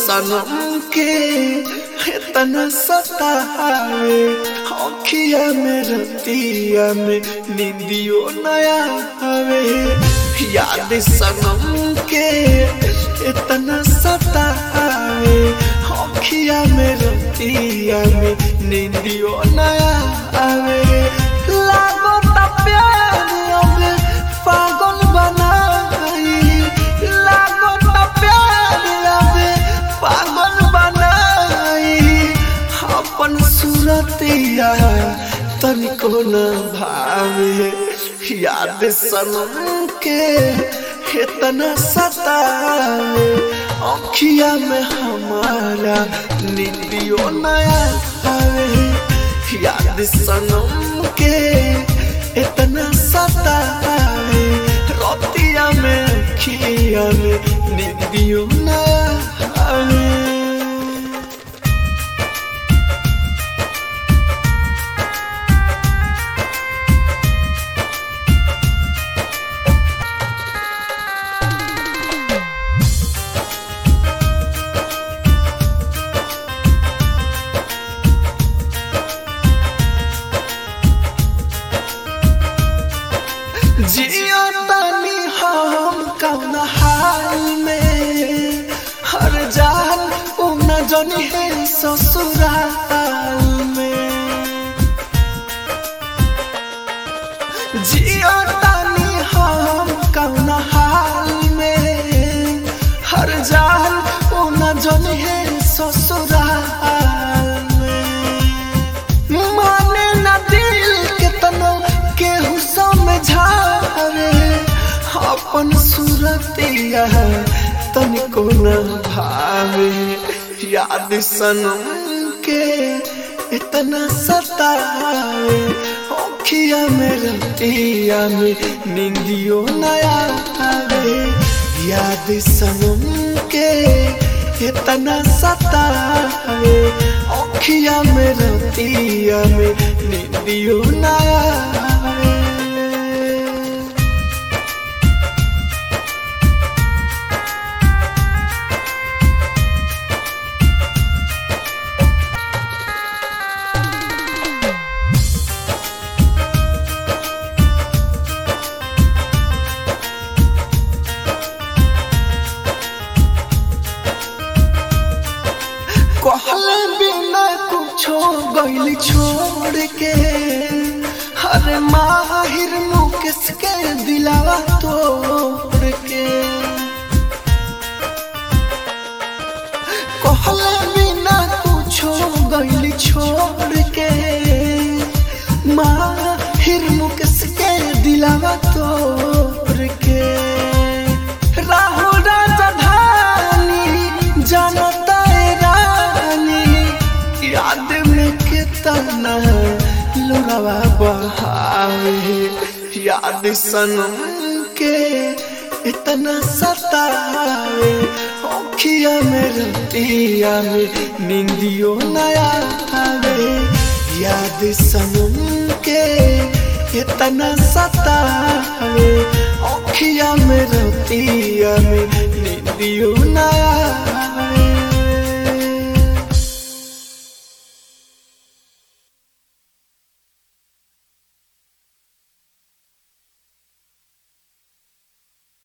सनम के इतना सतावे अखिया में रतिया में नींदियो नया आवे याद सनम के इतना सतावे अखिया में रतिया में नींदियो नया आवे लागो ता प्यार अब पागल बनाई लागो ता प्यार अब पागल बनाई अपन सूरतिया तनिको न भावे याद सनम के इतना सतावे अखिया में हमारा नींदियो नया आवे याद सनम के इतना सतावे रतिया में अखिया में नींदियो नया आवे जिया तानी हम कौन हाल में हर जान उन जनी है ससुराल में जिया तानी हम कौन हाल में हर जान उन जनी है ससुराल में माने न दिल के तनो केहू समझावे अपन सूरतिया तनिको न भावे याद सनम के इतना सतावे अखिया में रतिया में नींदियो नया आवे याद सनम के इतना सतावे अखिया में रतिया में नींदियो नया आवे कहले बिना कुछो गइल छोड़ के हर माहिर मुकेश के दिलावा तोड़ के कहले बिना कुछो गइल छोड़ के माहिर मुकेश के दिलावा तोड़ के राहुल राजधानी जानता याद में कितना लुड़वा बहावे याद सनम के इतना सतावे अखिया में रतिया में नींदियो नया आवे याद सनम के इतना सतावे अखिया में रतिया में नींदियो नया